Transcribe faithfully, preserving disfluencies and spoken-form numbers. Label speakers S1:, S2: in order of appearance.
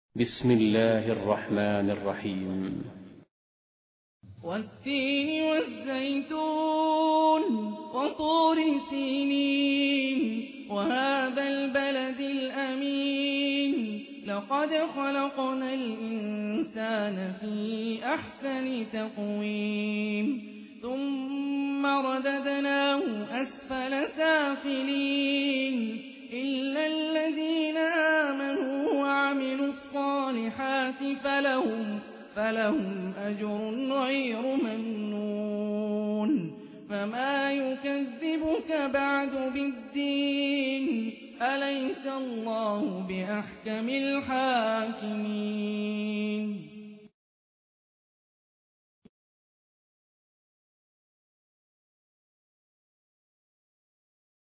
S1: بسم الله الرحمن الرحيم.
S2: والتين والزيتون وطور سينين وهذا البلد الأمين لقد خلقنا الإنسان في أحسن تقويم ثم رددناه أسفل سافلين إلا الذين آمنوا وعملوا الصالحات فلهم فلهم أجر غير ممنون فما يكذبك بعد بالدين أليس الله بأحكم الحاكمين